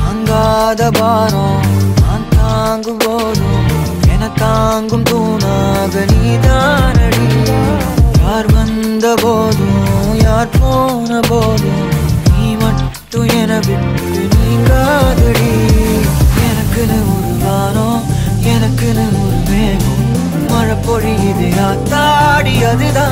தாங்காத பாரம் நான் தாங்கும் போதும் என தாங்கும் தூணாக நீதானடி. யார் வந்த போதும் யார் போன போதும் நீ மட்டும் என விட்டு நீங்காதடி. எனக்குன்னு ஒரு வானம், எனக்குன்னு ஒரு மேகம், மழை பொழியுது ஆத்தாடி அதுதான்